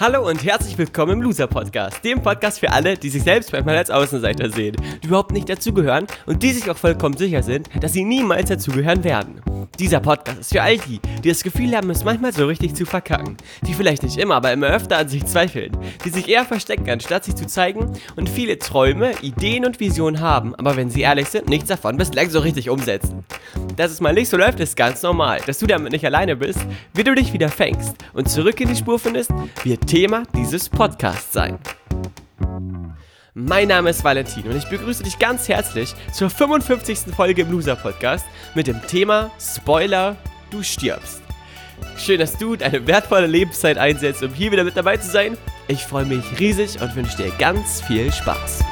Hallo und herzlich willkommen im Loser Podcast, dem Podcast für alle, die sich selbst manchmal als Außenseiter sehen, die überhaupt nicht dazugehören und die sich auch vollkommen sicher sind, dass sie niemals dazugehören werden. Dieser Podcast ist für all die das Gefühl haben, es manchmal so richtig zu verkacken, die vielleicht nicht immer, aber immer öfter an sich zweifeln, die sich eher verstecken, anstatt sich zu zeigen und viele Träume, Ideen und Visionen haben, aber wenn sie ehrlich sind, nichts davon bislang so richtig umsetzen. Dass es mal nicht so läuft, ist ganz normal. Dass du damit nicht alleine bist, wie du dich wieder fängst und zurück in die Spur findest, wird Thema dieses Podcasts sein. Mein Name ist Valentin und ich begrüße dich ganz herzlich zur 55. Folge im Loser Podcast mit dem Thema Spoiler, du stirbst. Schön, dass du deine wertvolle Lebenszeit einsetzt, um hier wieder mit dabei zu sein. Ich freue mich riesig und wünsche dir ganz viel Spaß.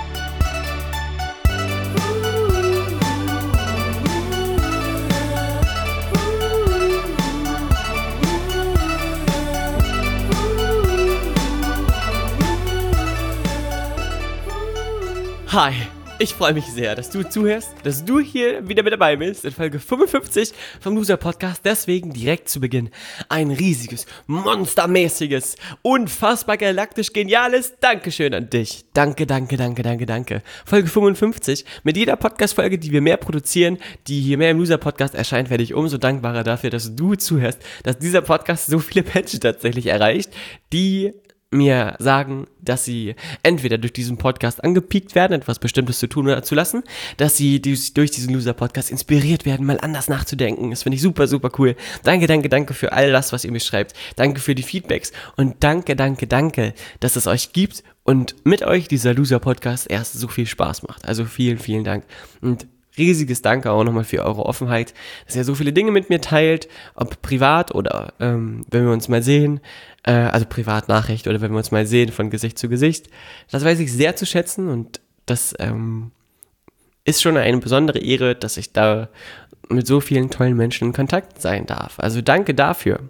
Hi, ich freue mich sehr, dass du zuhörst, dass du hier wieder mit dabei bist in Folge 55 vom Loser Podcast. Deswegen direkt zu Beginn ein riesiges, monstermäßiges, unfassbar galaktisch geniales Dankeschön an dich. Danke. Folge 55. Mit jeder Podcast-Folge, die wir mehr produzieren, die hier mehr im Loser Podcast erscheint, werde ich umso dankbarer dafür, dass du zuhörst, dass dieser Podcast so viele Menschen tatsächlich erreicht, die mir sagen, dass sie entweder durch diesen Podcast angepiekt werden, etwas Bestimmtes zu tun oder zu lassen, dass sie durch diesen Loser-Podcast inspiriert werden, mal anders nachzudenken. Das finde ich super, super cool. Danke für all das, was ihr mir schreibt. Danke für die Feedbacks und danke, dass es euch gibt und mit euch dieser Loser-Podcast erst so viel Spaß macht. Also vielen Dank und riesiges Danke auch nochmal für eure Offenheit, dass ihr so viele Dinge mit mir teilt, ob privat oder wenn wir uns mal sehen, also Privatnachricht oder wenn wir uns mal sehen von Gesicht zu Gesicht. Das weiß ich sehr zu schätzen und das ist schon eine besondere Ehre, dass ich da mit so vielen tollen Menschen in Kontakt sein darf. Also danke dafür.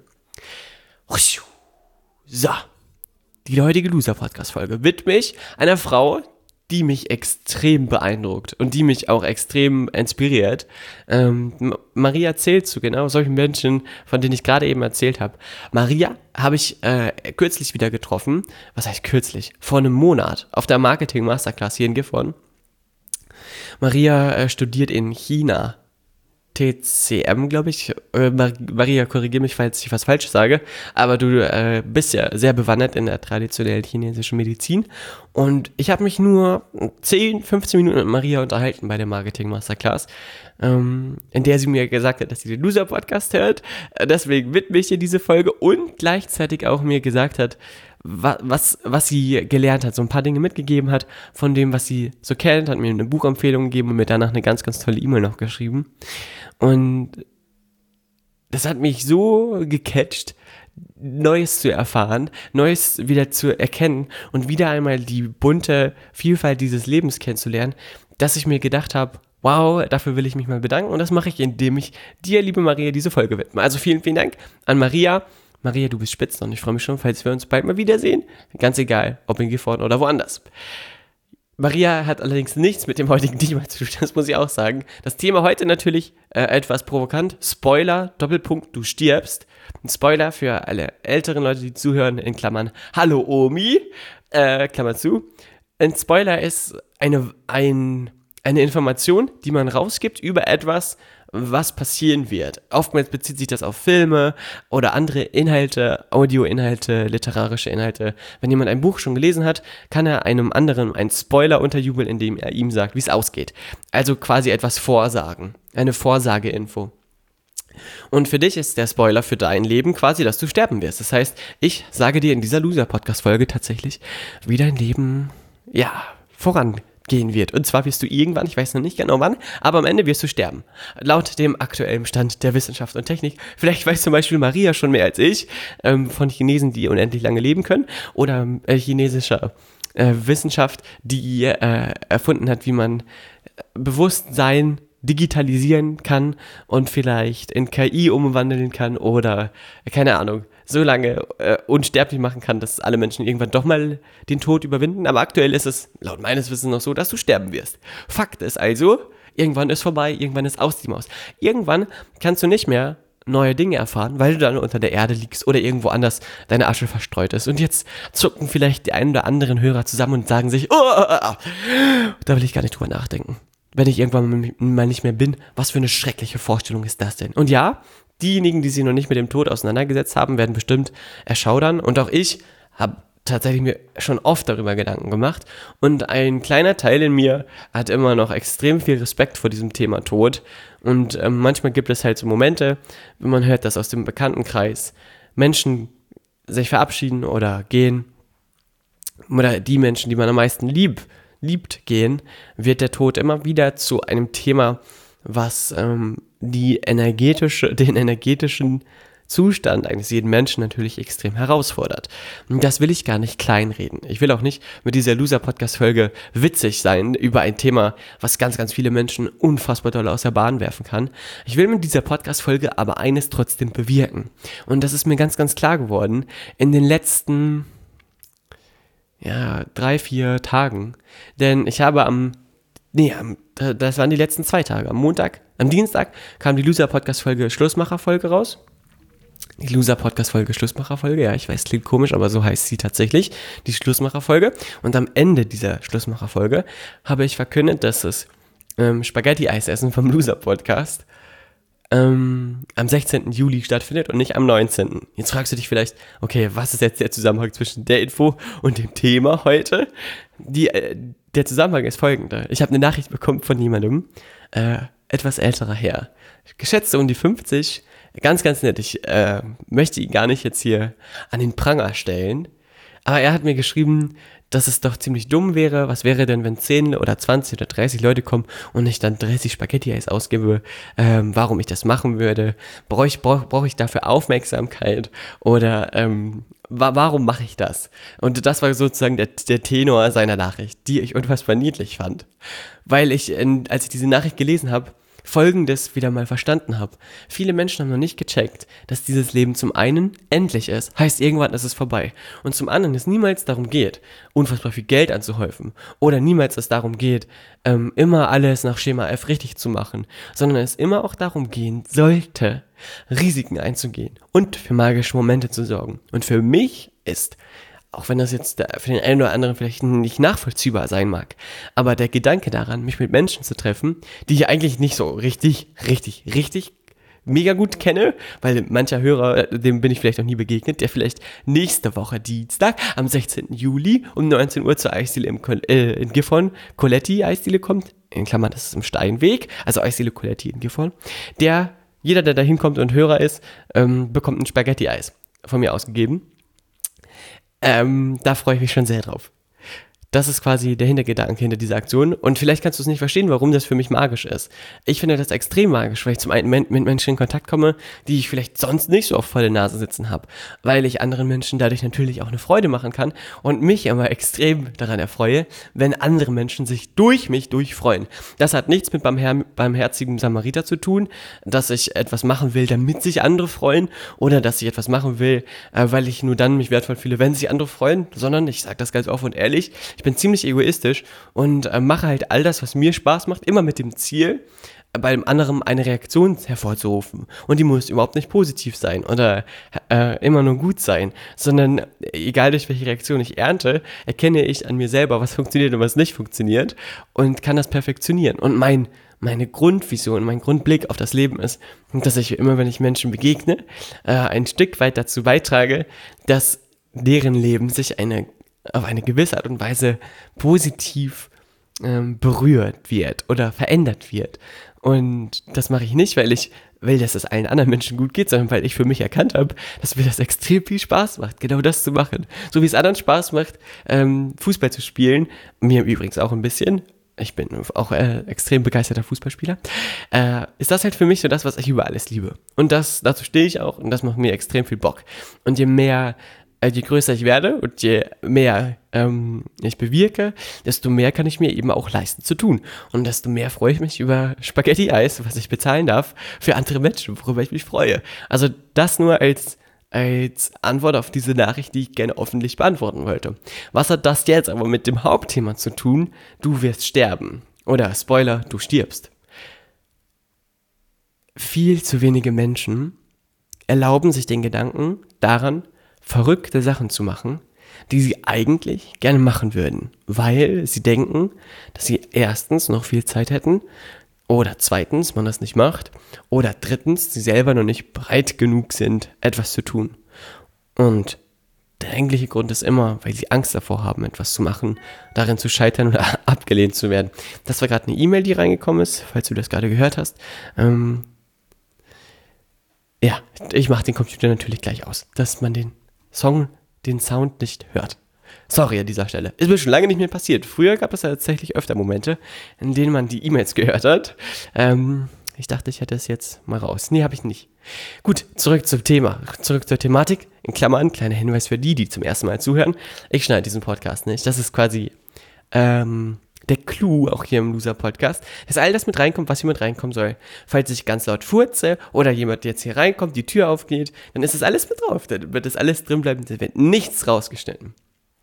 So, die heutige Loser-Podcast-Folge widme ich einer Frau, die mich extrem beeindruckt und die mich auch extrem inspiriert. Maria zählt zu genau solchen Menschen, von denen ich gerade eben erzählt habe. Maria habe ich kürzlich wieder getroffen. Was heißt kürzlich? Vor einem Monat auf der Marketing Masterclass hier in Gifhorn. Maria studiert in China. TCM, glaube ich. Maria, korrigiere mich, falls ich was Falsches sage, aber du bist ja sehr bewandert in der traditionellen chinesischen Medizin und ich habe mich nur 10-15 Minuten mit Maria unterhalten bei der Marketing Masterclass, in der sie mir gesagt hat, dass sie den Loser Podcast hört, deswegen widme ich ihr diese Folge und gleichzeitig auch mir gesagt hat, was sie gelernt hat, so ein paar Dinge mitgegeben hat von dem, was sie so kennt, hat mir eine Buchempfehlung gegeben und mir danach eine ganz tolle E-Mail noch geschrieben. Und das hat mich so gecatcht, Neues zu erfahren, Neues wieder zu erkennen und wieder einmal die bunte Vielfalt dieses Lebens kennenzulernen, dass ich mir gedacht habe, wow, dafür will ich mich mal bedanken und das mache ich, indem ich dir, liebe Maria, diese Folge widme. Also vielen Dank an Maria. Maria, du bist spitze und ich freue mich schon, falls wir uns bald mal wiedersehen. Ganz egal, ob in Gifhorn oder woanders. Maria hat allerdings nichts mit dem heutigen Thema zu tun, das muss ich auch sagen. Das Thema heute natürlich etwas provokant. Spoiler, Doppelpunkt, du stirbst. Ein Spoiler für alle älteren Leute, die zuhören, in Klammern, hallo Omi, Klammer zu. Ein Spoiler ist eine Information, die man rausgibt über etwas, was passieren wird. Oftmals bezieht sich das auf Filme oder andere Inhalte, Audioinhalte, literarische Inhalte. Wenn jemand ein Buch schon gelesen hat, kann er einem anderen einen Spoiler unterjubeln, indem er ihm sagt, wie es ausgeht. Also quasi etwas vorsagen. Eine Vorsageinfo. Und für dich ist der Spoiler für dein Leben quasi, dass du sterben wirst. Das heißt, ich sage dir in dieser Loser-Podcast-Folge tatsächlich, wie dein Leben, vorangehen wird. Und zwar wirst du irgendwann, ich weiß noch nicht genau wann, aber am Ende wirst du sterben. Laut dem aktuellen Stand der Wissenschaft und Technik. Vielleicht weiß zum Beispiel Maria schon mehr als ich von Chinesen, die unendlich lange leben können oder chinesischer Wissenschaft, die erfunden hat, wie man Bewusstsein digitalisieren kann und vielleicht in KI umwandeln kann oder, keine Ahnung, so lange unsterblich machen kann, dass alle Menschen irgendwann doch mal den Tod überwinden. Aber aktuell ist es, laut meines Wissens, noch so, dass du sterben wirst. Fakt ist also, irgendwann ist vorbei, irgendwann ist aus die Maus. Irgendwann kannst du nicht mehr neue Dinge erfahren, weil du dann unter der Erde liegst oder irgendwo anders deine Asche verstreut ist. Und jetzt zucken vielleicht die einen oder anderen Hörer zusammen und sagen sich, da will ich gar nicht drüber nachdenken. Wenn ich irgendwann mal nicht mehr bin, was für eine schreckliche Vorstellung ist das denn? Und ja, diejenigen, die sich noch nicht mit dem Tod auseinandergesetzt haben, werden bestimmt erschaudern. Und auch ich habe tatsächlich mir schon oft darüber Gedanken gemacht. Und ein kleiner Teil in mir hat immer noch extrem viel Respekt vor diesem Thema Tod. Und manchmal gibt es halt so Momente, wenn man hört, dass aus dem Bekanntenkreis Menschen sich verabschieden oder gehen, oder die Menschen, die man am meisten liebt, gehen, wird der Tod immer wieder zu einem Thema, was den energetischen Zustand eines jeden Menschen natürlich extrem herausfordert. Und das will ich gar nicht kleinreden. Ich will auch nicht mit dieser Loser-Podcast-Folge witzig sein über ein Thema, was ganz, ganz viele Menschen unfassbar doll aus der Bahn werfen kann. Ich will mit dieser Podcast-Folge aber eines trotzdem bewirken. Und das ist mir ganz, ganz klar geworden in den letzten 3-4 Tagen. Denn ich habe das waren die letzten 2 Tage. Am Dienstag kam die Loser-Podcast-Folge Schlussmacher-Folge raus. Die Loser-Podcast-Folge Schlussmacher-Folge, ja, ich weiß, klingt komisch, aber so heißt sie tatsächlich, die Schlussmacher-Folge. Und am Ende dieser Schlussmacher-Folge habe ich verkündet, dass es Spaghetti-Eisessen vom Loser-Podcast am 16. Juli stattfindet und nicht am 19. Jetzt fragst du dich vielleicht, okay, was ist jetzt der Zusammenhang zwischen der Info und dem Thema heute? Der Zusammenhang ist folgender. Ich habe eine Nachricht bekommen von jemandem, etwas älterer Herr, geschätzt so um die 50, ganz, ganz nett. Ich möchte ihn gar nicht jetzt hier an den Pranger stellen, aber er hat mir geschrieben, dass es doch ziemlich dumm wäre. Was wäre denn, wenn 10 oder 20 oder 30 Leute kommen und ich dann 30 Spaghetti-Eis ausgebe, warum ich das machen würde? Brauche ich dafür Aufmerksamkeit? Oder warum mache ich das? Und das war sozusagen der Tenor seiner Nachricht, die ich unfassbar niedlich fand. Weil ich, als ich diese Nachricht gelesen habe, Folgendes wieder mal verstanden habe. Viele Menschen haben noch nicht gecheckt, dass dieses Leben zum einen endlich ist, heißt irgendwann ist es vorbei. Und zum anderen es niemals darum geht, unfassbar viel Geld anzuhäufen. Oder niemals es darum geht, immer alles nach Schema F richtig zu machen. Sondern es immer auch darum gehen sollte, Risiken einzugehen und für magische Momente zu sorgen. Und für mich ist, auch wenn das jetzt für den einen oder anderen vielleicht nicht nachvollziehbar sein mag, aber der Gedanke daran, mich mit Menschen zu treffen, die ich eigentlich nicht so richtig mega gut kenne, weil mancher Hörer, dem bin ich vielleicht noch nie begegnet, der vielleicht nächste Woche Dienstag am 16. Juli um 19 Uhr zur Eisdiele in Gifhorn, Coletti Eisdiele kommt, in Klammern, das ist im Steinweg, also Eisdiele Coletti in Gifhorn, jeder, der da hinkommt und Hörer ist, bekommt ein Spaghetti-Eis von mir ausgegeben. Da freue ich mich schon sehr drauf. Das ist quasi der Hintergedanke hinter dieser Aktion. Und vielleicht kannst du es nicht verstehen, warum das für mich magisch ist. Ich finde das extrem magisch, weil ich zum einen mit Menschen in Kontakt komme, die ich vielleicht sonst nicht so oft vor der Nase sitzen habe. Weil ich anderen Menschen dadurch natürlich auch eine Freude machen kann und mich immer extrem daran erfreue, wenn andere Menschen sich durch mich durchfreuen. Das hat nichts mit barmherzigen Samariter zu tun, dass ich etwas machen will, damit sich andere freuen, oder dass ich etwas machen will, weil ich nur dann mich wertvoll fühle, wenn sich andere freuen, sondern ich sage das ganz offen und ehrlich, ich bin ziemlich egoistisch und mache halt all das, was mir Spaß macht, immer mit dem Ziel, bei dem anderen eine Reaktion hervorzurufen. Und die muss überhaupt nicht positiv sein oder immer nur gut sein, sondern egal durch welche Reaktion ich ernte, erkenne ich an mir selber, was funktioniert und was nicht funktioniert und kann das perfektionieren. Und meine Grundvision, mein Grundblick auf das Leben ist, dass ich immer, wenn ich Menschen begegne, ein Stück weit dazu beitrage, dass deren Leben sich auf eine gewisse Art und Weise positiv berührt wird oder verändert wird. Und das mache ich nicht, weil ich will, dass es allen anderen Menschen gut geht, sondern weil ich für mich erkannt habe, dass mir das extrem viel Spaß macht, genau das zu machen. So wie es anderen Spaß macht, Fußball zu spielen, mir übrigens auch ein bisschen, ich bin auch extrem begeisterter Fußballspieler, ist das halt für mich so das, was ich über alles liebe. Und dazu stehe ich auch und das macht mir extrem viel Bock. Und je größer ich werde und je mehr ich bewirke, desto mehr kann ich mir eben auch leisten zu tun. Und desto mehr freue ich mich über Spaghetti-Eis, was ich bezahlen darf, für andere Menschen, worüber ich mich freue. Also das nur als Antwort auf diese Nachricht, die ich gerne öffentlich beantworten wollte. Was hat das jetzt aber mit dem Hauptthema zu tun? Du wirst sterben. Oder Spoiler, du stirbst. Viel zu wenige Menschen erlauben sich den Gedanken daran, verrückte Sachen zu machen, die sie eigentlich gerne machen würden, weil sie denken, dass sie erstens noch viel Zeit hätten oder zweitens man das nicht macht oder drittens sie selber noch nicht bereit genug sind, etwas zu tun. Und der eigentliche Grund ist immer, weil sie Angst davor haben, etwas zu machen, darin zu scheitern oder abgelehnt zu werden. Das war gerade eine E-Mail, die reingekommen ist, falls du das gerade gehört hast. Ja, ich mache den Computer natürlich gleich aus, dass man den Sound nicht hört. Sorry an dieser Stelle. Ist mir schon lange nicht mehr passiert. Früher gab es ja tatsächlich öfter Momente, in denen man die E-Mails gehört hat. Ich dachte, ich hätte es jetzt mal raus. Nee, habe ich nicht. Gut, zurück zum Thema. Zurück zur Thematik. In Klammern, kleiner Hinweis für die zum ersten Mal zuhören. Ich schneide diesen Podcast nicht. Das ist quasi der Clou auch hier im Loser-Podcast, dass all das mit reinkommt, was hier mit reinkommen soll. Falls ich ganz laut furze oder jemand jetzt hier reinkommt, die Tür aufgeht, dann ist das alles mit drauf. Dann wird das alles drin bleiben, da wird nichts rausgeschnitten.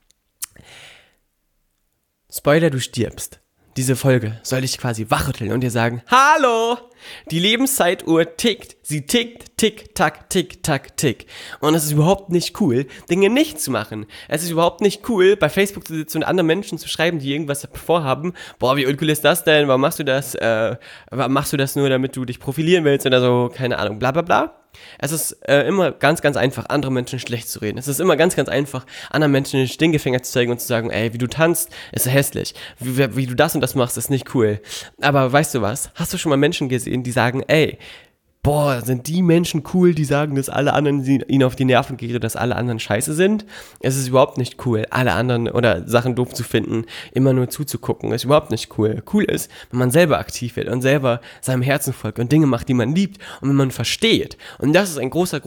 Spoiler, du stirbst. Diese Folge soll dich quasi wachrütteln und dir sagen, hallo, die Lebenszeituhr tickt. Sie tickt, tick, tack, tick, tack, tick. Und es ist überhaupt nicht cool, Dinge nicht zu machen. Es ist überhaupt nicht cool, bei Facebook zu sitzen und anderen Menschen zu schreiben, die irgendwas vorhaben. Boah, wie uncool ist das denn? Warum machst du das? Warum machst du das nur, damit du dich profilieren willst oder so? Keine Ahnung, bla bla bla. Es ist immer ganz, ganz einfach, andere Menschen schlecht zu reden. Es ist immer ganz, ganz einfach, anderen Menschen den Stinkefinger zu zeigen und zu sagen, ey, wie du tanzt, ist hässlich. Wie du das und das machst, ist nicht cool. Aber weißt du was? Hast du schon mal Menschen gesehen, die sagen, ey, boah, sind die Menschen cool, die sagen, dass alle anderen ihnen auf die Nerven gehen, dass alle anderen scheiße sind? Es ist überhaupt nicht cool, alle anderen oder Sachen doof zu finden, immer nur zuzugucken, ist überhaupt nicht cool. Cool ist, wenn man selber aktiv wird und selber seinem Herzen folgt und Dinge macht, die man liebt und wenn man versteht. Und das ist ein großer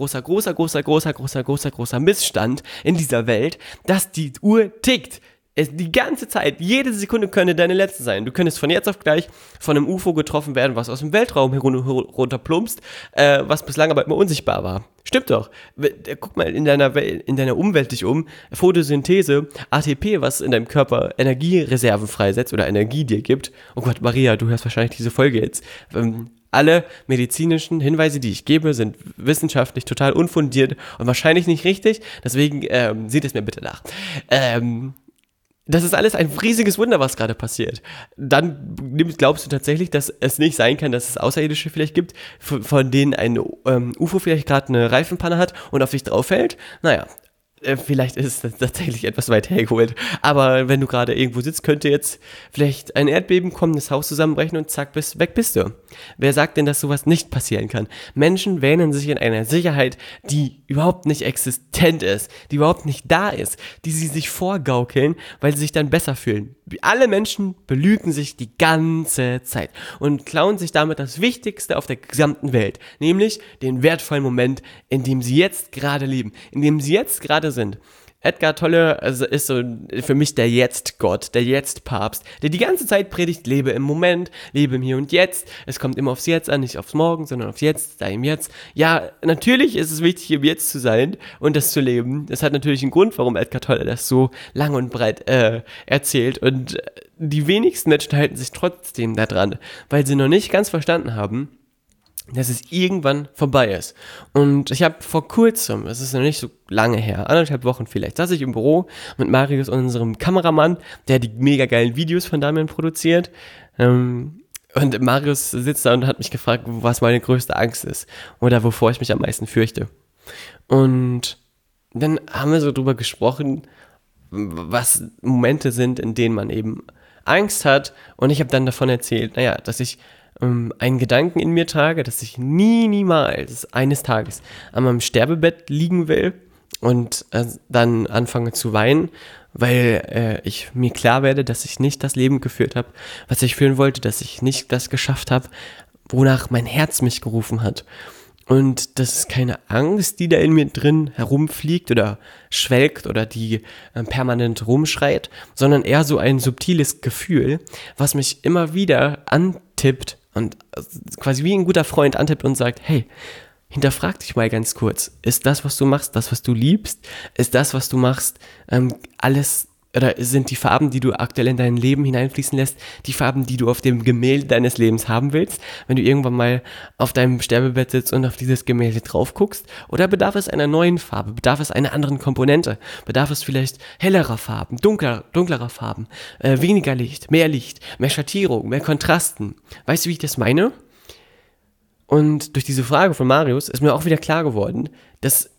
Missstand in dieser Welt, dass die Uhr tickt. Die ganze Zeit, jede Sekunde könnte deine letzte sein. Du könntest von jetzt auf gleich von einem UFO getroffen werden, was aus dem Weltraum runterplumpst, was bislang aber immer unsichtbar war. Stimmt doch. Guck mal in deiner Umwelt dich um. Photosynthese, ATP, was in deinem Körper Energiereserven freisetzt oder Energie dir gibt. Oh Gott, Maria, du hörst wahrscheinlich diese Folge jetzt. Alle medizinischen Hinweise, die ich gebe, sind wissenschaftlich total unfundiert und wahrscheinlich nicht richtig. Deswegen seht es mir bitte nach. Das ist alles ein riesiges Wunder, was gerade passiert. Dann glaubst du tatsächlich, dass es nicht sein kann, dass es Außerirdische vielleicht gibt, von denen ein UFO vielleicht gerade eine Reifenpanne hat und auf dich drauf fällt? Naja, vielleicht ist es tatsächlich etwas weit hergeholt. Aber wenn du gerade irgendwo sitzt, könnte jetzt vielleicht ein Erdbeben kommen, das Haus zusammenbrechen und zack, weg bist du. Wer sagt denn, dass sowas nicht passieren kann? Menschen wähnen sich in einer Sicherheit, die überhaupt nicht existent ist, die überhaupt nicht da ist, die sie sich vorgaukeln, weil sie sich dann besser fühlen. Alle Menschen belügen sich die ganze Zeit und klauen sich damit das Wichtigste auf der gesamten Welt, nämlich den wertvollen Moment, in dem sie jetzt gerade leben, in dem sie jetzt gerade sind. Eckhart Tolle ist so für mich der Jetzt-Gott, der Jetzt-Papst, der die ganze Zeit predigt, lebe im Moment, lebe im Hier und Jetzt. Es kommt immer aufs Jetzt an, nicht aufs Morgen, sondern aufs Jetzt, sei im Jetzt. Ja, natürlich ist es wichtig, im Jetzt zu sein und das zu leben. Das hat natürlich einen Grund, warum Eckhart Tolle das so lang und breit erzählt. Und die wenigsten Menschen halten sich trotzdem daran, weil sie noch nicht ganz verstanden haben, dass es irgendwann vorbei ist. Und ich habe vor kurzem, es ist noch nicht so lange her, 1,5 Wochen vielleicht, saß ich im Büro mit Marius, unserem Kameramann, der die mega geilen Videos von Damian produziert. Und Marius sitzt da und hat mich gefragt, was meine größte Angst ist oder wovor ich mich am meisten fürchte. Und dann haben wir so drüber gesprochen, was Momente sind, in denen man eben Angst hat. Und ich habe dann davon erzählt, dass ich einen Gedanken in mir trage, dass ich niemals eines Tages an meinem Sterbebett liegen will und dann anfange zu weinen, weil ich mir klar werde, dass ich nicht das Leben geführt habe, was ich führen wollte, dass ich nicht das geschafft habe, wonach mein Herz mich gerufen hat. Und das ist keine Angst, die da in mir drin herumfliegt oder schwelgt oder die permanent rumschreit, sondern eher so ein subtiles Gefühl, was mich immer wieder antippt und quasi wie ein guter Freund antippt und sagt, hey, hinterfrag dich mal ganz kurz, ist das, was du machst, das, was du liebst? Ist das, was du machst, alles oder sind die Farben, die du aktuell in dein Leben hineinfließen lässt, die Farben, die du auf dem Gemälde deines Lebens haben willst, wenn du irgendwann mal auf deinem Sterbebett sitzt und auf dieses Gemälde drauf guckst? Oder bedarf es einer neuen Farbe? Bedarf es einer anderen Komponente? Bedarf es vielleicht hellerer Farben, dunklerer Farben, weniger Licht, mehr Schattierung, mehr Kontrasten? Weißt du, wie ich das meine? Und durch diese Frage von Marius ist mir auch wieder klar geworden, dass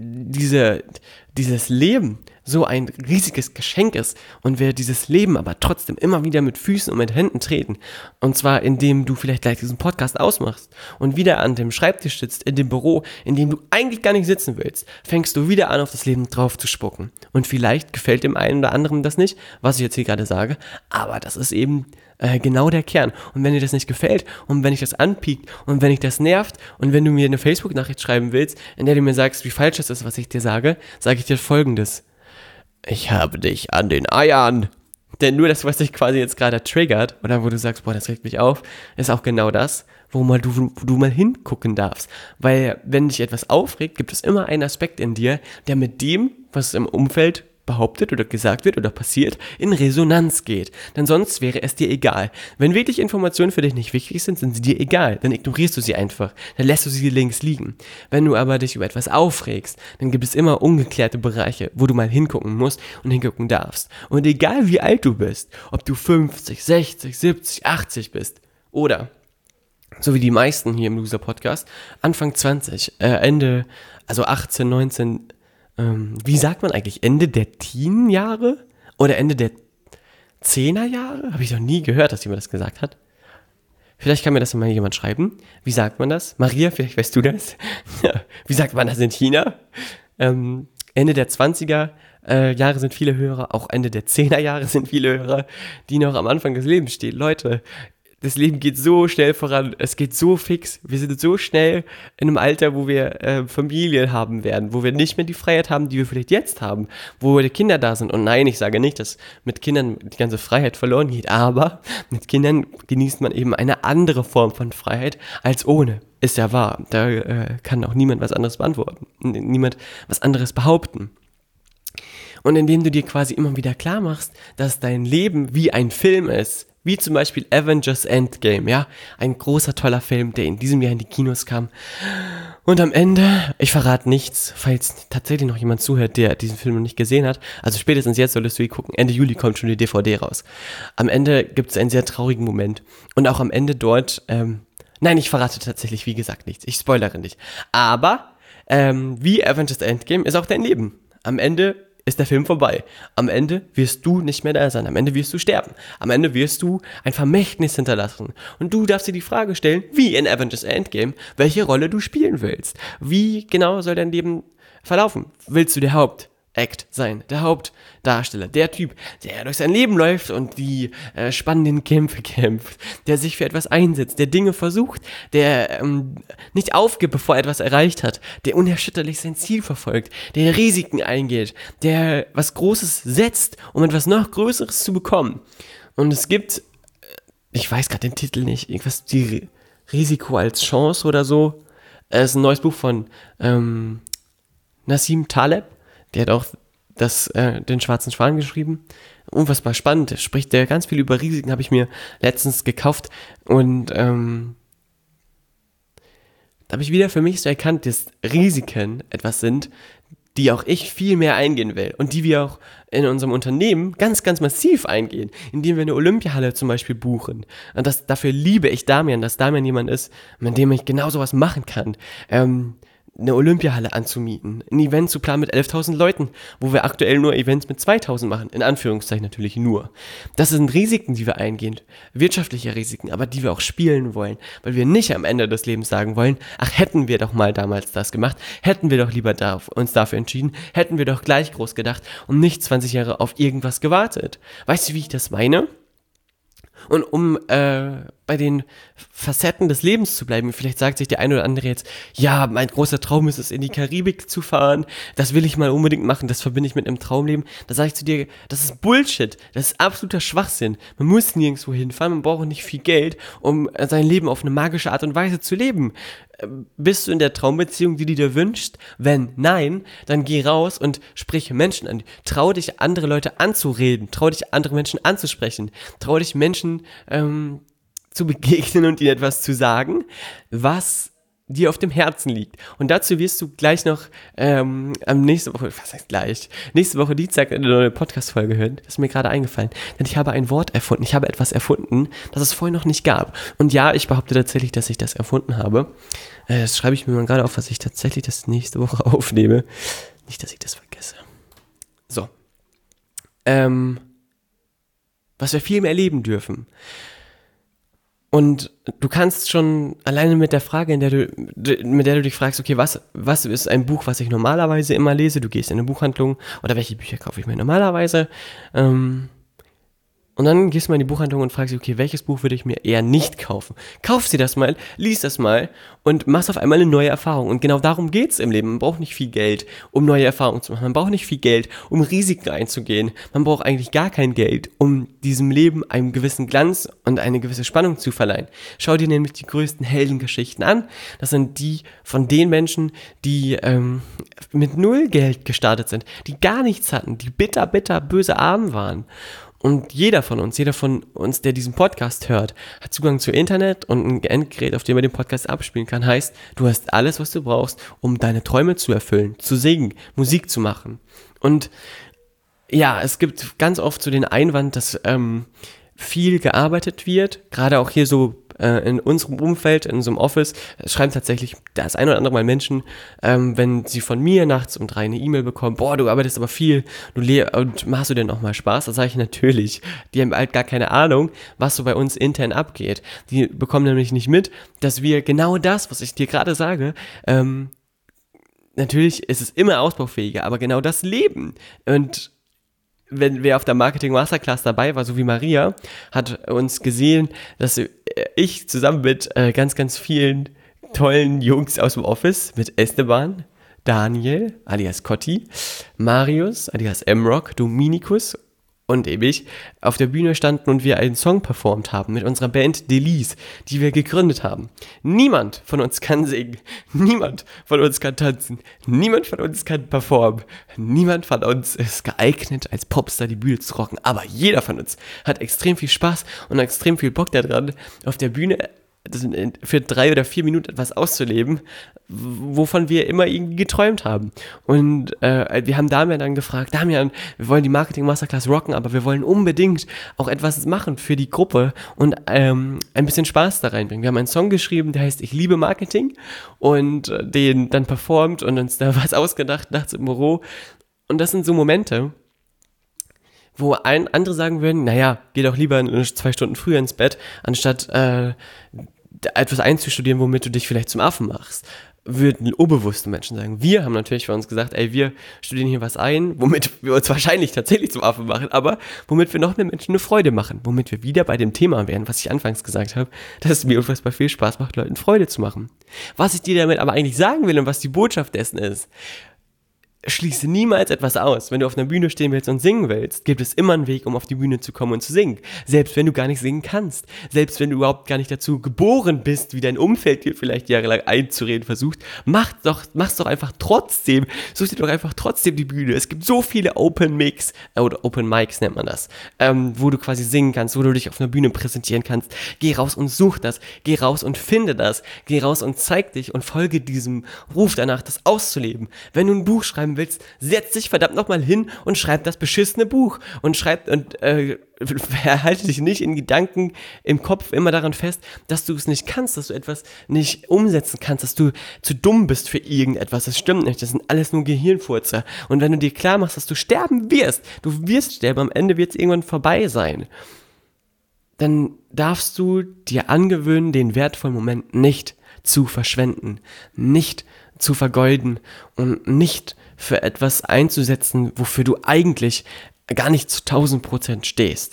dieses Leben so ein riesiges Geschenk ist und wir dieses Leben aber trotzdem immer wieder mit Füßen und mit Händen treten. Und zwar, indem du vielleicht gleich diesen Podcast ausmachst und wieder an dem Schreibtisch sitzt, in dem Büro, in dem du eigentlich gar nicht sitzen willst, fängst du wieder an, auf das Leben drauf zu spucken. Und vielleicht gefällt dem einen oder anderen das nicht, was ich jetzt hier gerade sage, aber das ist eben genau der Kern. Und wenn dir das nicht gefällt und wenn dich das anpiekt und wenn dich das nervt und wenn du mir eine Facebook-Nachricht schreiben willst, in der du mir sagst, wie falsch das ist, was ich dir sage ich dir Folgendes: Ich habe dich an den Eiern. Denn nur das, was dich quasi jetzt gerade triggert, oder wo du sagst, boah, das regt mich auf, ist auch genau das, wo du mal hingucken darfst. Weil wenn dich etwas aufregt, gibt es immer einen Aspekt in dir, der mit dem, was im Umfeld behauptet oder gesagt wird oder passiert, in Resonanz geht. Denn sonst wäre es dir egal. Wenn wirklich Informationen für dich nicht wichtig sind, sind sie dir egal. Dann ignorierst du sie einfach. Dann lässt du sie links liegen. Wenn du aber dich über etwas aufregst, dann gibt es immer ungeklärte Bereiche, wo du mal hingucken musst und hingucken darfst. Und egal wie alt du bist, ob du 50, 60, 70, 80 bist oder, so wie die meisten hier im Loser-Podcast, Anfang 20, also 18, 19, wie sagt man eigentlich, Ende der Teen-Jahre oder Ende der 10er-Jahre? Habe ich noch nie gehört, dass jemand das gesagt hat. Vielleicht kann mir das mal jemand schreiben. Wie sagt man das? Maria, vielleicht weißt du das. Wie sagt man das in China? Ende der 20er Jahre sind viele Hörer, auch Ende der 10er Jahre sind viele Hörer, die noch am Anfang des Lebens stehen. Leute, das Leben geht so schnell voran, es geht so fix, wir sind so schnell in einem Alter, wo wir Familien haben werden, wo wir nicht mehr die Freiheit haben, die wir vielleicht jetzt haben, wo die Kinder da sind. Und nein, ich sage nicht, dass mit Kindern die ganze Freiheit verloren geht, aber mit Kindern genießt man eben eine andere Form von Freiheit als ohne. Ist ja wahr, da kann auch niemand was anderes beantworten, niemand was anderes behaupten. Und indem du dir quasi immer wieder klar machst, dass dein Leben wie ein Film ist, wie zum Beispiel Avengers Endgame, ja, ein großer, toller Film, der in diesem Jahr in die Kinos kam. Und am Ende, ich verrate nichts, falls tatsächlich noch jemand zuhört, der diesen Film noch nicht gesehen hat, also spätestens jetzt solltest du ihn gucken, Ende Juli kommt schon die DVD raus. Am Ende gibt es einen sehr traurigen Moment und auch am Ende dort, nein, ich verrate tatsächlich, wie gesagt, nichts, ich spoilere nicht, aber wie Avengers Endgame ist auch dein Leben. Am Ende ist der Film vorbei. Am Ende wirst du nicht mehr da sein. Am Ende wirst du sterben. Am Ende wirst du ein Vermächtnis hinterlassen. Und du darfst dir die Frage stellen, wie in Avengers Endgame, welche Rolle du spielen willst. Wie genau soll dein Leben verlaufen? Willst du der Hauptact sein, der Hauptdarsteller, der Typ, der durch sein Leben läuft und die spannenden Kämpfe kämpft, der sich für etwas einsetzt, der Dinge versucht, der nicht aufgibt, bevor er etwas erreicht hat, der unerschütterlich sein Ziel verfolgt, der Risiken eingeht, der was Großes setzt, um etwas noch Größeres zu bekommen. Und es gibt, ich weiß gerade den Titel nicht, irgendwas, die Risiko als Chance oder so. Es ist ein neues Buch von Nassim Taleb. Der hat auch den Schwarzen Schwan geschrieben. Unfassbar spannend. Spricht der ganz viel über Risiken, habe ich mir letztens gekauft. Und da habe ich wieder für mich so erkannt, dass Risiken etwas sind, die auch ich viel mehr eingehen will. Und die wir auch in unserem Unternehmen ganz, ganz massiv eingehen. Indem wir eine Olympiahalle zum Beispiel buchen. Und dafür liebe ich Damian, dass Damian jemand ist, mit dem ich genau sowas machen kann. Eine Olympiahalle anzumieten, ein Event zu planen mit 11.000 Leuten, wo wir aktuell nur Events mit 2.000 machen, in Anführungszeichen natürlich nur. Das sind Risiken, die wir eingehen, wirtschaftliche Risiken, aber die wir auch spielen wollen, weil wir nicht am Ende des Lebens sagen wollen, ach, hätten wir doch mal damals das gemacht, hätten wir doch lieber uns dafür entschieden, hätten wir doch gleich groß gedacht und nicht 20 Jahre auf irgendwas gewartet. Weißt du, wie ich das meine? Und um bei den Facetten des Lebens zu bleiben, vielleicht sagt sich der eine oder andere jetzt, ja, mein großer Traum ist es, in die Karibik zu fahren, das will ich mal unbedingt machen, das verbinde ich mit einem Traumleben. Da sage ich zu dir, das ist Bullshit, das ist absoluter Schwachsinn. Man muss nirgendwo hinfahren, man braucht nicht viel Geld, um sein Leben auf eine magische Art und Weise zu leben. bist du in der Traumbeziehung, die du dir wünschst? Wenn nein, dann geh raus und sprich Menschen an. Trau dich, andere Leute anzureden. Trau dich, andere Menschen anzusprechen. Trau dich, Menschen zu begegnen und ihnen etwas zu sagen, was dir auf dem Herzen liegt. Und dazu wirst du gleich noch nächste Woche Dienstag eine neue Podcast-Folge hören. Das ist mir gerade eingefallen. Denn ich habe ein Wort erfunden. Ich habe etwas erfunden, das es vorher noch nicht gab. Und ja, ich behaupte tatsächlich, dass ich das erfunden habe. Das schreibe ich mir mal gerade auf, was ich tatsächlich das nächste Woche aufnehme. Nicht, dass ich das vergesse. So. Was wir viel mehr erleben dürfen. Und du kannst schon alleine mit der Frage, mit der du dich fragst, okay, was ist ein Buch, was ich normalerweise immer lese? Du gehst in eine Buchhandlung oder welche Bücher kaufe ich mir normalerweise? Und dann gehst du mal in die Buchhandlung und fragst dich, okay, welches Buch würde ich mir eher nicht kaufen? Kauf sie das mal, lies das mal und machst auf einmal eine neue Erfahrung. Und genau darum geht's im Leben. Man braucht nicht viel Geld, um neue Erfahrungen zu machen. Man braucht nicht viel Geld, um Risiken einzugehen. Man braucht eigentlich gar kein Geld, um diesem Leben einen gewissen Glanz und eine gewisse Spannung zu verleihen. Schau dir nämlich die größten Heldengeschichten an. Das sind die von den Menschen, die mit null Geld gestartet sind, die gar nichts hatten, die bitter, böse arm waren. Und jeder von uns, der diesen Podcast hört, hat Zugang zu Internet und ein Endgerät, auf dem er den Podcast abspielen kann. Heißt, du hast alles, was du brauchst, um deine Träume zu erfüllen, zu singen, Musik zu machen. Und ja, es gibt ganz oft so den Einwand, dass viel gearbeitet wird, gerade auch hier so in unserem Umfeld, in unserem Office, schreiben tatsächlich das ein oder andere Mal Menschen, wenn sie von mir nachts um 3 eine E-Mail bekommen, boah, du arbeitest aber viel, und machst du denn auch mal Spaß? Da sage ich natürlich, die haben halt gar keine Ahnung, was so bei uns intern abgeht. Die bekommen nämlich nicht mit, dass wir genau das, was ich dir gerade sage, natürlich ist es immer ausbaufähiger, aber genau das leben. Und wenn wer auf der Marketing Masterclass dabei war, so wie Maria, hat uns gesehen, dass ich zusammen mit ganz, ganz vielen tollen Jungs aus dem Office, mit Esteban, Daniel, alias Cotti, Marius, alias M-Rock, Dominikus und ich auf der Bühne standen und wir einen Song performt haben mit unserer Band Delice, die wir gegründet haben. Niemand von uns kann singen, niemand von uns kann tanzen, niemand von uns kann performen, niemand von uns ist geeignet, als Popstar die Bühne zu rocken, aber jeder von uns hat extrem viel Spaß und extrem viel Bock daran, auf der Bühne für 3 oder 4 Minuten etwas auszuleben, wovon wir immer irgendwie geträumt haben. Und wir haben Damian dann gefragt, Damian, wir wollen die Marketing Masterclass rocken, aber wir wollen unbedingt auch etwas machen für die Gruppe und ein bisschen Spaß da reinbringen. Wir haben einen Song geschrieben, der heißt Ich liebe Marketing und den dann performt und uns da was ausgedacht nachts im Büro. Und das sind so Momente, wo andere sagen würden, naja, geh doch lieber 2 Stunden früher ins Bett, anstatt etwas einzustudieren, womit du dich vielleicht zum Affen machst, würden unbewusste Menschen sagen. Wir haben natürlich für uns gesagt, wir studieren hier was ein, womit wir uns wahrscheinlich tatsächlich zum Affen machen, aber womit wir noch mehr Menschen eine Freude machen, womit wir wieder bei dem Thema wären, was ich anfangs gesagt habe, dass es mir unfassbar viel Spaß macht, Leuten Freude zu machen. Was ich dir damit aber eigentlich sagen will und was die Botschaft dessen ist, schließe niemals etwas aus. Wenn du auf einer Bühne stehen willst und singen willst, gibt es immer einen Weg, um auf die Bühne zu kommen und zu singen. Selbst wenn du gar nicht singen kannst. Selbst wenn du überhaupt gar nicht dazu geboren bist, wie dein Umfeld dir vielleicht jahrelang einzureden versucht. Mach's doch einfach trotzdem. Such dir doch einfach trotzdem die Bühne. Es gibt so viele Open Mics, oder Open Mics nennt man das, wo du quasi singen kannst, wo du dich auf einer Bühne präsentieren kannst. Geh raus und such das. Geh raus und finde das. Geh raus und zeig dich und folge diesem Ruf danach, das auszuleben. Wenn du ein Buch schreiben willst, setz dich verdammt nochmal hin und schreib das beschissene Buch und verhalte dich nicht in Gedanken im Kopf immer daran fest, dass du es nicht kannst, dass du etwas nicht umsetzen kannst, dass du zu dumm bist für irgendetwas. Das stimmt nicht, das sind alles nur Gehirnfurzer. Und wenn du dir klar machst, dass du sterben wirst, du wirst sterben, am Ende wird es irgendwann vorbei sein, dann darfst du dir angewöhnen, den wertvollen Moment nicht zu verschwenden, nicht zu vergeuden und nicht für etwas einzusetzen, wofür du eigentlich gar nicht zu 1000% stehst.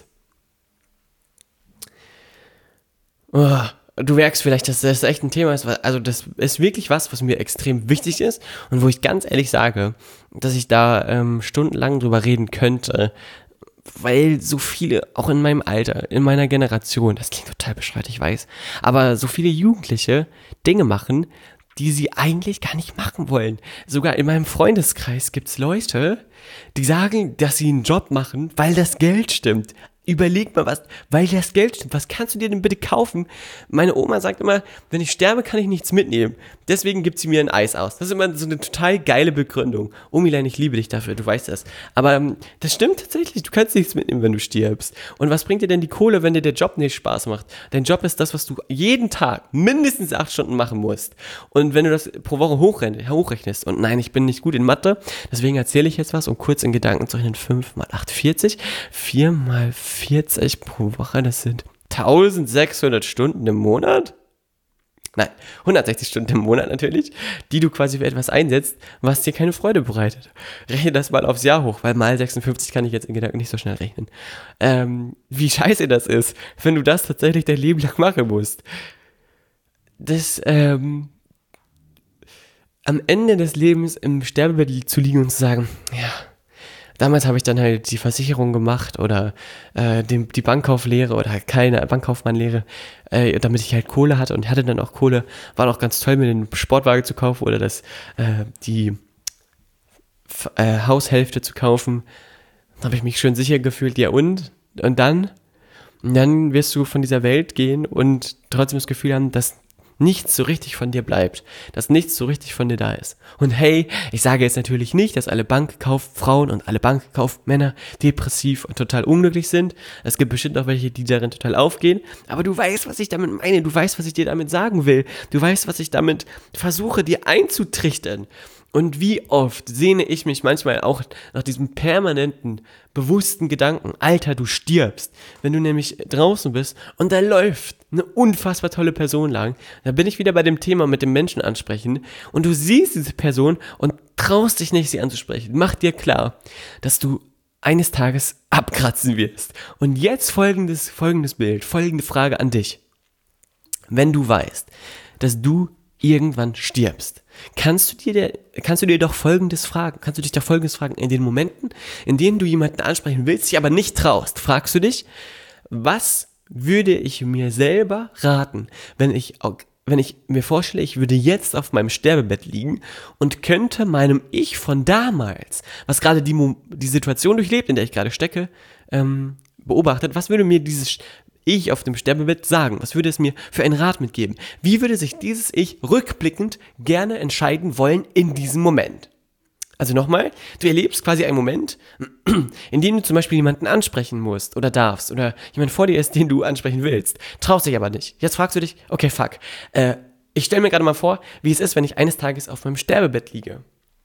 Du merkst vielleicht, dass das echt ein Thema ist, also das ist wirklich was mir extrem wichtig ist und wo ich ganz ehrlich sage, dass ich da stundenlang drüber reden könnte, weil so viele, auch in meinem Alter, in meiner Generation, das klingt total bescheuert, ich weiß, aber so viele Jugendliche Dinge machen, die sie eigentlich gar nicht machen wollen. Sogar in meinem Freundeskreis gibt es Leute, die sagen, dass sie einen Job machen, weil das Geld stimmt. Überleg mal was, weil das Geld stimmt. Was kannst du dir denn bitte kaufen? Meine Oma sagt immer, wenn ich sterbe, kann ich nichts mitnehmen. Deswegen gibt sie mir ein Eis aus. Das ist immer so eine total geile Begründung. Omilein, ich liebe dich dafür, du weißt das. Aber das stimmt tatsächlich, du kannst nichts mitnehmen, wenn du stirbst. Und was bringt dir denn die Kohle, wenn dir der Job nicht Spaß macht? Dein Job ist das, was du jeden Tag mindestens 8 Stunden machen musst. Und wenn du das pro Woche hochrechnest, und nein, ich bin nicht gut in Mathe, deswegen erzähle ich jetzt was, um kurz in Gedanken zu rechnen. 5 mal 8, 40. 4 mal 40 pro Woche, das sind 1600 Stunden im Monat? Nein, 160 Stunden im Monat natürlich, die du quasi für etwas einsetzt, was dir keine Freude bereitet. Rechne das mal aufs Jahr hoch, weil mal 56 kann ich jetzt in Gedanken nicht so schnell rechnen. Wie scheiße das ist, wenn du das tatsächlich dein Leben lang machen musst. Das, am Ende des Lebens im Sterbebett zu liegen und zu sagen, ja, damals habe ich dann halt die Versicherung gemacht oder die Bankkauflehre oder keine Bankkaufmannlehre, damit ich halt Kohle hatte und hatte dann auch Kohle. War auch ganz toll, mir den Sportwagen zu kaufen oder die Haushälfte zu kaufen. Dann habe ich mich schön sicher gefühlt, ja und dann? Und dann wirst du von dieser Welt gehen und trotzdem das Gefühl haben, dass nichts so richtig von dir bleibt, dass nichts so richtig von dir da ist. Und hey, ich sage jetzt natürlich nicht, dass alle Bankkauffrauen und alle Bankkauffmänner depressiv und total unglücklich sind. Es gibt bestimmt auch welche, die darin total aufgehen. Aber du weißt, was ich damit meine. Du weißt, was ich dir damit sagen will. Du weißt, was ich damit versuche, dir einzutrichtern. Und wie oft sehne ich mich manchmal auch nach diesem permanenten, bewussten Gedanken, Alter, du stirbst. Wenn du nämlich draußen bist und da läuft eine unfassbar tolle Person lang, da bin ich wieder bei dem Thema mit dem Menschen ansprechen und du siehst diese Person und traust dich nicht, sie anzusprechen. Mach dir klar, dass du eines Tages abkratzen wirst. Und jetzt folgendes Bild, folgende Frage an dich. Wenn du weißt, dass du irgendwann stirbst, kannst du dich doch folgendes fragen in den Momenten, in denen du jemanden ansprechen willst, dich aber nicht traust, fragst du dich, was würde ich mir selber raten, wenn ich mir vorstelle, ich würde jetzt auf meinem Sterbebett liegen und könnte meinem Ich von damals, was gerade die Situation durchlebt, in der ich gerade stecke, beobachtet, was würde mir dieses Ich auf dem Sterbebett sagen? Was würde es mir für einen Rat mitgeben? Wie würde sich dieses Ich rückblickend gerne entscheiden wollen in diesem Moment? Also nochmal, du erlebst quasi einen Moment, in dem du zum Beispiel jemanden ansprechen musst oder darfst oder jemand vor dir ist, den du ansprechen willst, traust dich aber nicht. Jetzt fragst du dich, okay, fuck, ich stelle mir gerade mal vor, wie es ist, wenn ich eines Tages auf meinem Sterbebett liege.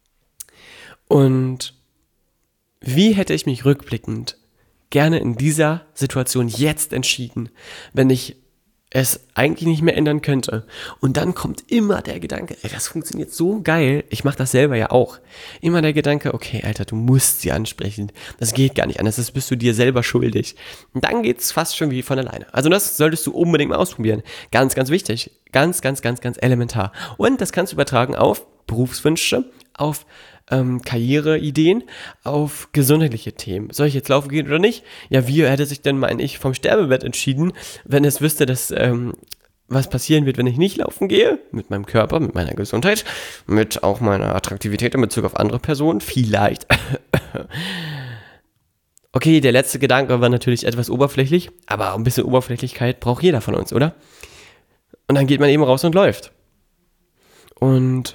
Und wie hätte ich mich rückblickend gerne in dieser Situation jetzt entschieden, wenn ich es eigentlich nicht mehr ändern könnte. Und dann kommt immer der Gedanke, ey, das funktioniert so geil, ich mache das selber ja auch. Immer der Gedanke, okay, Alter, du musst sie ansprechen. Das geht gar nicht anders, das bist du dir selber schuldig. Und dann geht's fast schon wie von alleine. Also das solltest du unbedingt mal ausprobieren. Ganz, ganz wichtig. Ganz, ganz, ganz, ganz elementar. Und das kannst du übertragen auf Berufswünsche, auf Karriereideen, auf gesundheitliche Themen. Soll ich jetzt laufen gehen oder nicht? Ja, wie hätte sich denn mein Ich vom Sterbebett entschieden, wenn es wüsste, dass was passieren wird, wenn ich nicht laufen gehe? Mit meinem Körper, mit meiner Gesundheit, mit auch meiner Attraktivität in Bezug auf andere Personen? Vielleicht. Okay, der letzte Gedanke war natürlich etwas oberflächlich, aber ein bisschen Oberflächlichkeit braucht jeder von uns, oder? Und dann geht man eben raus und läuft. Und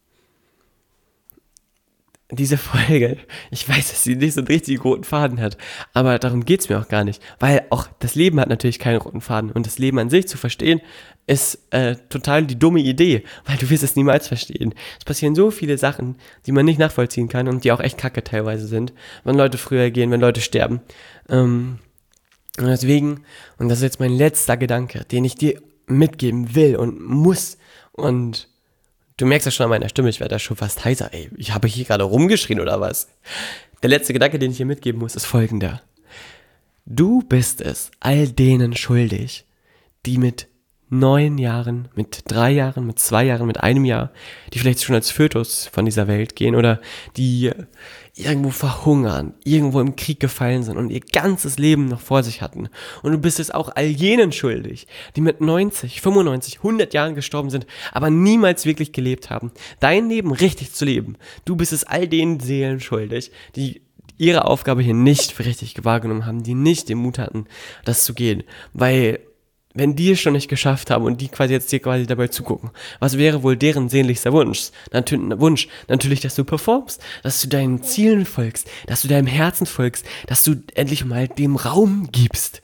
diese Folge, ich weiß, dass sie nicht so einen richtig roten Faden hat, aber darum geht's mir auch gar nicht, weil auch das Leben hat natürlich keinen roten Faden und das Leben an sich zu verstehen, ist total die dumme Idee, weil du wirst es niemals verstehen. Es passieren so viele Sachen, die man nicht nachvollziehen kann und die auch echt kacke teilweise sind, wenn Leute früher gehen, wenn Leute sterben. Und deswegen, und das ist jetzt mein letzter Gedanke, den ich dir mitgeben will und muss, und du merkst ja schon an meiner Stimme, ich werde da schon fast heiser, ey. Ich habe hier gerade rumgeschrien oder was? Der letzte Gedanke, den ich hier mitgeben muss, ist folgender. Du bist es all denen schuldig, die mit 9 Jahren, mit 3 Jahren, mit 2 Jahren, mit einem Jahr, die vielleicht schon als Fötus von dieser Welt gehen oder die irgendwo verhungern, irgendwo im Krieg gefallen sind und ihr ganzes Leben noch vor sich hatten. Und du bist es auch all jenen schuldig, die mit 90, 95, 100 Jahren gestorben sind, aber niemals wirklich gelebt haben, dein Leben richtig zu leben. Du bist es all den Seelen schuldig, die ihre Aufgabe hier nicht für richtig wahrgenommen haben, die nicht den Mut hatten, das zu gehen. Weil, wenn die es schon nicht geschafft haben und die quasi jetzt dir quasi dabei zugucken, was wäre wohl deren sehnlichster Wunsch? Natürlich, dass du performst, dass du deinen Zielen folgst, dass du deinem Herzen folgst, dass du endlich mal dem Raum gibst.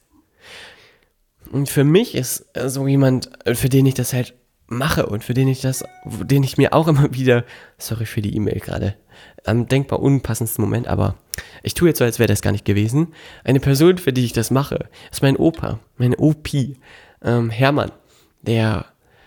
Und für mich ist so jemand, für den ich das halt mache und den ich mir auch immer wieder, sorry für die E-Mail gerade, am denkbar unpassendsten Moment, aber ich tue jetzt so, als wäre das gar nicht gewesen. Eine Person, für die ich das mache, ist mein Opa, mein OP, Hermann, der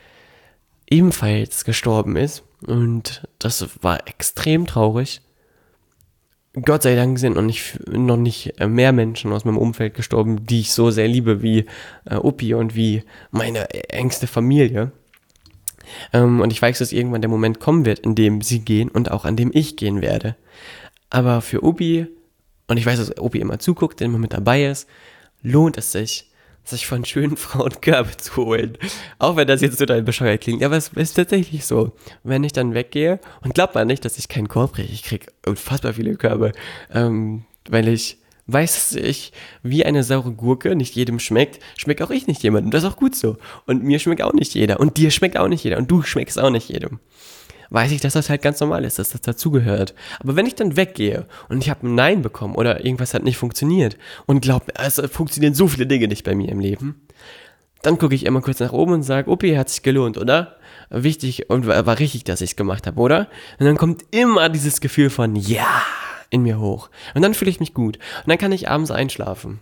ebenfalls gestorben ist und das war extrem traurig. Gott sei Dank sind noch nicht mehr Menschen aus meinem Umfeld gestorben, die ich so sehr liebe wie Opi und wie meine engste Familie. Und ich weiß, dass irgendwann der Moment kommen wird, in dem sie gehen und auch an dem ich gehen werde. Aber für Opi, und ich weiß, dass Opi immer zuguckt, der immer mit dabei ist, lohnt es sich von schönen Frauen Körbe zu holen. Auch wenn das jetzt total bescheuert klingt, aber es ist tatsächlich so. Wenn ich dann weggehe, und glaubt man nicht, dass ich keinen Korb kriege, ich kriege unfassbar viele Körbe, weil ich weiß, dass ich wie eine saure Gurke nicht jedem schmeckt auch ich nicht jemandem. Das ist auch gut so. Und mir schmeckt auch nicht jeder. Und dir schmeckt auch nicht jeder. Und du schmeckst auch nicht jedem. Weiß ich, dass das halt ganz normal ist, dass das dazugehört. Aber wenn ich dann weggehe und ich habe ein Nein bekommen oder irgendwas hat nicht funktioniert und glaube, es funktionieren so viele Dinge nicht bei mir im Leben, dann gucke ich immer kurz nach oben und sage, Opi, hat sich gelohnt, oder? Wichtig und war richtig, dass ich es gemacht habe, oder? Und dann kommt immer dieses Gefühl von ja in mir hoch. Und dann fühle ich mich gut. Und dann kann ich abends einschlafen.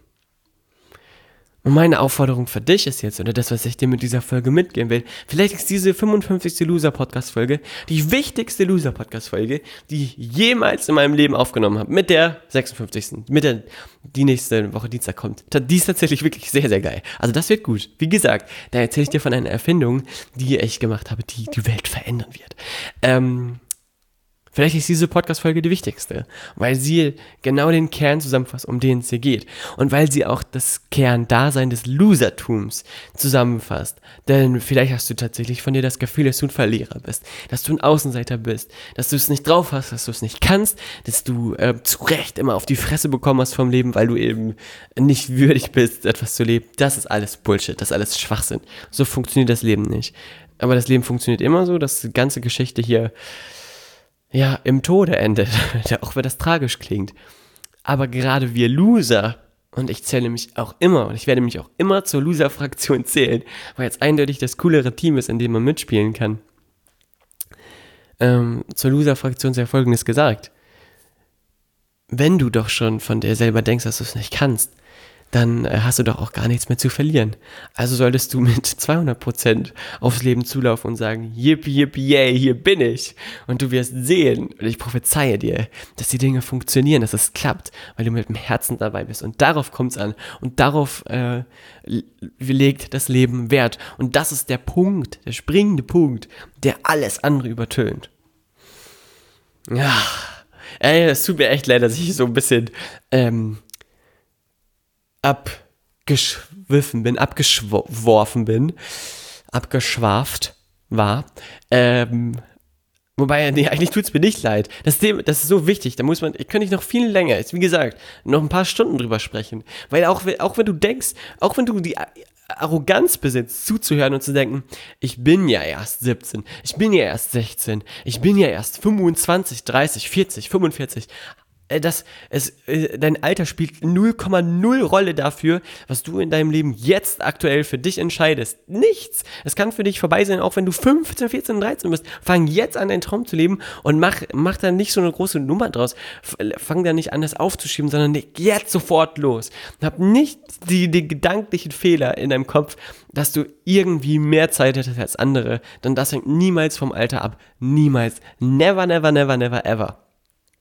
Und meine Aufforderung für dich ist jetzt, oder das, was ich dir mit dieser Folge mitgeben will, vielleicht ist diese 55. Loser-Podcast-Folge die wichtigste Loser-Podcast-Folge, die ich jemals in meinem Leben aufgenommen habe. Mit der 56. Die nächste Woche Dienstag kommt. Die ist tatsächlich wirklich sehr, sehr geil. Also das wird gut. Wie gesagt, da erzähle ich dir von einer Erfindung, die ich gemacht habe, die die Welt verändern wird. Vielleicht ist diese Podcast-Folge die wichtigste, weil sie genau den Kern zusammenfasst, um den es hier geht. Und weil sie auch das Kerndasein des Losertums zusammenfasst. Denn vielleicht hast du tatsächlich von dir das Gefühl, dass du ein Verlierer bist, dass du ein Außenseiter bist, dass du es nicht drauf hast, dass du es nicht kannst, dass du zu Recht immer auf die Fresse bekommen hast vom Leben, weil du eben nicht würdig bist, etwas zu leben. Das ist alles Bullshit, das ist alles Schwachsinn. So funktioniert das Leben nicht. Aber das Leben funktioniert immer so, dass die ganze Geschichte hier im Tode endet, auch wenn das tragisch klingt. Aber gerade wir Loser, und ich zähle mich auch immer, und ich werde mich auch immer zur Loser-Fraktion zählen, weil jetzt eindeutig das coolere Team ist, in dem man mitspielen kann. Zur Loser-Fraktion sei Folgendes gesagt. Wenn du doch schon von dir selber denkst, dass du es nicht kannst, dann hast du doch auch gar nichts mehr zu verlieren. Also solltest du mit 200% aufs Leben zulaufen und sagen, yippie, yippie, yay, hier bin ich. Und du wirst sehen, und ich prophezeie dir, dass die Dinge funktionieren, dass es klappt, weil du mit dem Herzen dabei bist. Und darauf kommt es an. Und darauf legt das Leben Wert. Und das ist der Punkt, der springende Punkt, der alles andere übertönt. Ja, es tut mir echt leid, dass ich so ein bisschen abgeschworfen war. Wobei, nee, eigentlich tut's mir nicht leid. Das ist so wichtig, ich könnte noch viel länger, wie gesagt, noch ein paar Stunden drüber sprechen. Weil auch wenn du denkst, auch wenn du die Arroganz besitzt, zuzuhören und zu denken, ich bin ja erst 17, ich bin ja erst 16, ich bin ja erst 25, 30, 40, 45, dein Alter spielt 0,0 Rolle dafür, was du in deinem Leben jetzt aktuell für dich entscheidest. Nichts. Es kann für dich vorbei sein, auch wenn du 15, 14, 13 bist. Fang jetzt an, deinen Traum zu leben und mach da nicht so eine große Nummer draus. Fang da nicht an, das aufzuschieben, sondern leg jetzt sofort los. Hab nicht die gedanklichen Fehler in deinem Kopf, dass du irgendwie mehr Zeit hättest als andere. Denn das hängt niemals vom Alter ab. Niemals. Never, never, never, never, ever.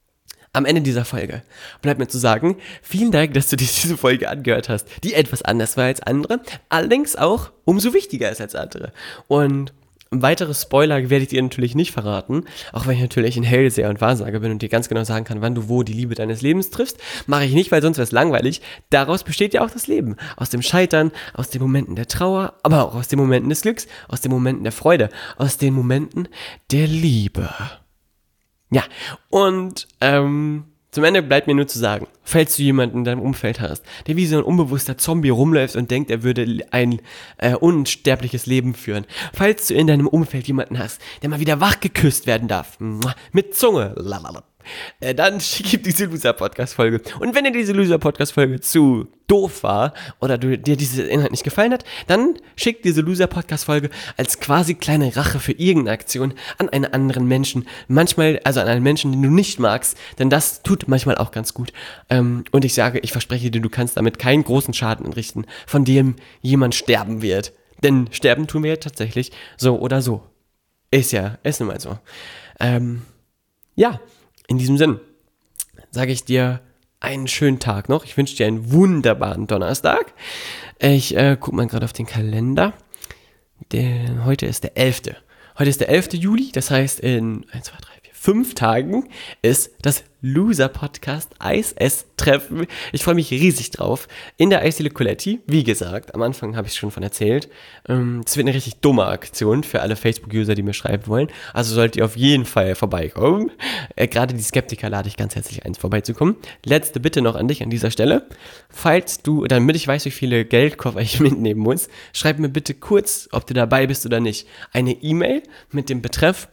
Am Ende dieser Folge bleibt mir zu sagen, vielen Dank, dass du dir diese Folge angehört hast, die etwas anders war als andere, allerdings auch umso wichtiger ist als andere. Und weitere Spoiler werde ich dir natürlich nicht verraten, auch wenn ich natürlich ein Hellseher und Wahrsager bin und dir ganz genau sagen kann, wann du wo die Liebe deines Lebens triffst. Mache ich nicht, weil sonst wäre es langweilig. Daraus besteht ja auch das Leben. Aus dem Scheitern, aus den Momenten der Trauer, aber auch aus den Momenten des Glücks, aus den Momenten der Freude, aus den Momenten der Liebe. Ja, und zum Ende bleibt mir nur zu sagen, falls du jemanden in deinem Umfeld hast, der wie so ein unbewusster Zombie rumläuft und denkt, er würde ein unsterbliches Leben führen, falls du in deinem Umfeld jemanden hast, der mal wieder wach geküsst werden darf, mit Zunge, dann schick diese Loser-Podcast-Folge. Und wenn dir diese Loser-Podcast-Folge zu doof war oder dir dieser Inhalt nicht gefallen hat, dann schick diese Loser-Podcast-Folge als quasi kleine Rache für irgendeine Aktion an einen anderen Menschen. Manchmal, also an einen Menschen, den du nicht magst, denn das tut manchmal auch ganz gut. Und ich verspreche dir, du kannst damit keinen großen Schaden anrichten, von dem jemand sterben wird. Denn sterben tun wir ja tatsächlich so oder so. Ist nun mal so. Ja. In diesem Sinn sage ich dir einen schönen Tag noch. Ich wünsche dir einen wunderbaren Donnerstag. Ich gucke mal gerade auf den Kalender. Heute ist der 11. Heute ist der 11. Juli. Das heißt, in 1, 2, 3, 4, 5 Tagen ist das Loser-Podcast Eis-Ess-Treffen. Ich freue mich riesig drauf. In der Eisdiele Coletti, wie gesagt, am Anfang habe ich es schon von erzählt. Das wird eine richtig dumme Aktion für alle Facebook-User, die mir schreiben wollen. Also solltet ihr auf jeden Fall vorbeikommen. Gerade die Skeptiker lade ich ganz herzlich ein, vorbeizukommen. Letzte Bitte noch an dich an dieser Stelle. Falls du, damit ich weiß, wie viele Geldkoffer ich mitnehmen muss, schreib mir bitte kurz, ob du dabei bist oder nicht, eine E-Mail mit dem Betreff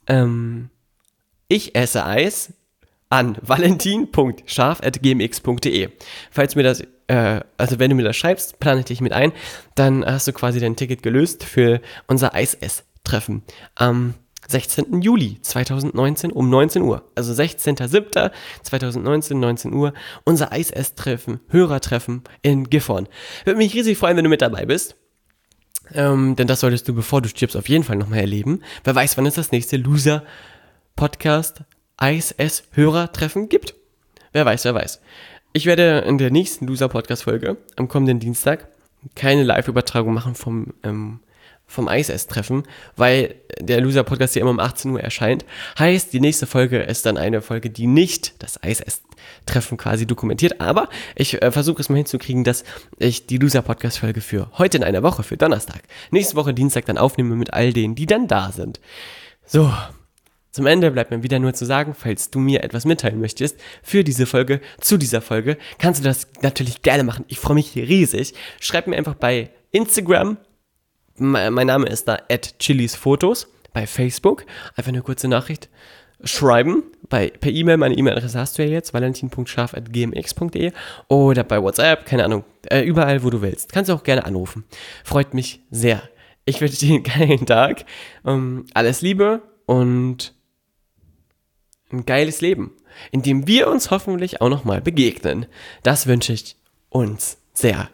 ich esse Eis an valentin.scharf@gmx.de. Falls mir das, wenn du mir das schreibst, plane ich dich mit ein, dann hast du quasi dein Ticket gelöst für unser Eis-Ess-Treffen am 16. Juli 2019 um 19 Uhr. Also 16.07.2019, 19 Uhr, unser Eis-Ess-Treffen, Hörertreffen in Gifhorn. Würde mich riesig freuen, wenn du mit dabei bist. Denn das solltest du, bevor du stirbst, auf jeden Fall nochmal erleben. Wer weiß, wann es das nächste Loser-Podcast Eis-Ess-Hörertreffen gibt. Wer weiß. Ich werde in der nächsten Loser-Podcast-Folge am kommenden Dienstag keine Live-Übertragung machen vom Eis-Ess-Treffen, weil der Loser-Podcast ja immer um 18 Uhr erscheint. Heißt, die nächste Folge ist dann eine Folge, die nicht das Eis-Ess-Treffen quasi dokumentiert, aber ich versuche es mal hinzukriegen, dass ich die Loser-Podcast-Folge für heute in einer Woche, für Donnerstag, nächste Woche Dienstag dann aufnehme mit all denen, die dann da sind. So. Zum Ende bleibt mir wieder nur zu sagen, falls du mir etwas mitteilen möchtest für diese Folge, zu dieser Folge, kannst du das natürlich gerne machen. Ich freue mich riesig. Schreib mir einfach bei Instagram, mein Name ist da @chilisfotos, bei Facebook, einfach eine kurze Nachricht schreiben, per E-Mail, meine E-Mail-Adresse hast du ja jetzt, valentin.scharf@gmx.de oder bei WhatsApp, keine Ahnung, überall, wo du willst. Kannst du auch gerne anrufen. Freut mich sehr. Ich wünsche dir einen geilen Tag, alles Liebe und ein geiles Leben, in dem wir uns hoffentlich auch nochmal begegnen. Das wünsche ich uns sehr.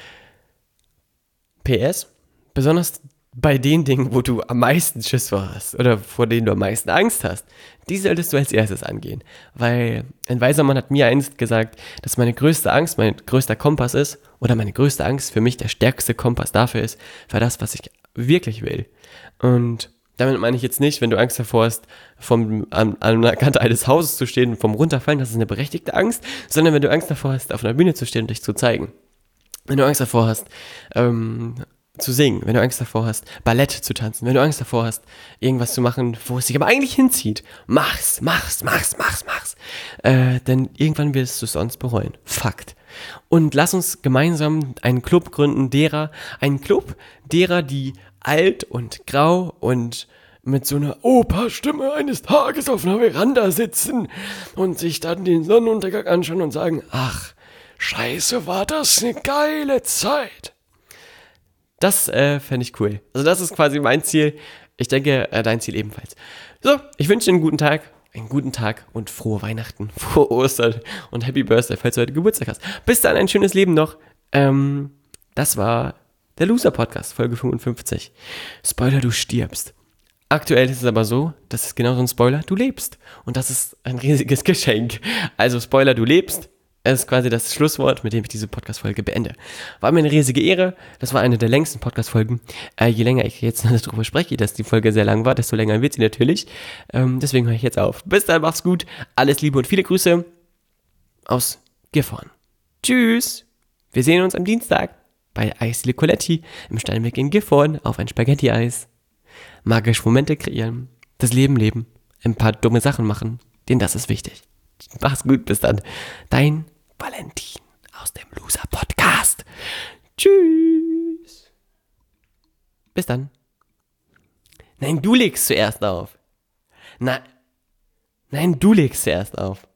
PS, besonders bei den Dingen, wo du am meisten Schiss vor hast oder vor denen du am meisten Angst hast, die solltest du als erstes angehen. Weil ein weiser Mann hat mir einst gesagt, dass meine größte Angst mein größter Kompass ist oder meine größte Angst für mich der stärkste Kompass dafür ist, für das, was ich wirklich will. Und damit meine ich jetzt nicht, wenn du Angst davor hast, an einer Kante eines Hauses zu stehen und vom Runterfallen, das ist eine berechtigte Angst, sondern wenn du Angst davor hast, auf einer Bühne zu stehen und dich zu zeigen. Wenn du Angst davor hast, zu singen, wenn du Angst davor hast, Ballett zu tanzen, wenn du Angst davor hast, irgendwas zu machen, wo es dich aber eigentlich hinzieht, mach's. Denn irgendwann wirst du es sonst bereuen. Fakt. Und lass uns gemeinsam einen Club gründen, einen Club derer, die alt und grau und mit so einer Operstimme eines Tages auf einer Veranda sitzen und sich dann den Sonnenuntergang anschauen und sagen, ach, scheiße, war das eine geile Zeit. Das fände ich cool. Also das ist quasi mein Ziel. Ich denke, dein Ziel ebenfalls. So, ich wünsche dir einen guten Tag und frohe Weihnachten, frohe Ostern und Happy Birthday, falls du heute Geburtstag hast. Bis dann, ein schönes Leben noch. Das war der Loser-Podcast, Folge 55. Spoiler, du stirbst. Aktuell ist es aber so, das ist genau so ein Spoiler, du lebst. Und das ist ein riesiges Geschenk. Also Spoiler, du lebst. Es ist quasi das Schlusswort, mit dem ich diese Podcast-Folge beende. War mir eine riesige Ehre. Das war eine der längsten Podcast-Folgen. Je länger ich jetzt darüber spreche, dass die Folge sehr lang war, desto länger wird sie natürlich. Deswegen höre ich jetzt auf. Bis dann, mach's gut. Alles Liebe und viele Grüße aus Gifhorn. Tschüss. Wir sehen uns am Dienstag bei Eisdiele Coletti im Steinweg in Gifhorn auf ein Spaghetti-Eis. Magische Momente kreieren, das Leben leben, ein paar dumme Sachen machen, denn das ist wichtig. Mach's gut, bis dann. Dein Valentin aus dem Loser Podcast. Tschüss. Bis dann. Nein, du legst zuerst auf. Nein, du legst zuerst auf.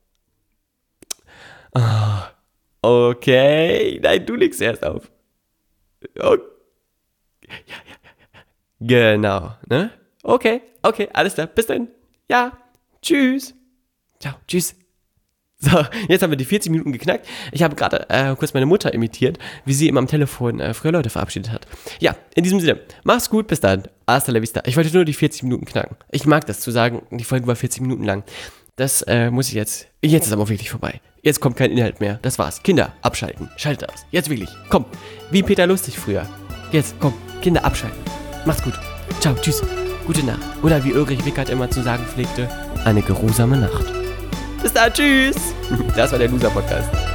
Okay. Nein, du legst zuerst auf. Okay. Ja. Genau, ne? Okay, alles klar. Bis dann. Ja. Tschüss. Ciao, tschüss. So, jetzt haben wir die 40 Minuten geknackt. Ich habe gerade kurz meine Mutter imitiert, wie sie immer am Telefon früher Leute verabschiedet hat. Ja, in diesem Sinne, mach's gut, bis dann. Hasta la vista. Ich wollte nur die 40 Minuten knacken. Ich mag das zu sagen, die Folge war 40 Minuten lang. Das muss ich jetzt. Jetzt ist aber wirklich vorbei. Jetzt kommt kein Inhalt mehr. Das war's. Kinder, abschalten. Schaltet aus. Jetzt wirklich. Komm. Wie Peter Lustig früher. Jetzt, komm. Kinder, abschalten. Macht's gut. Ciao, tschüss. Gute Nacht. Oder wie Ulrich Wickert immer zu sagen pflegte, eine geruhsame Nacht. Bis dann, tschüss. Das war der Loser-Podcast.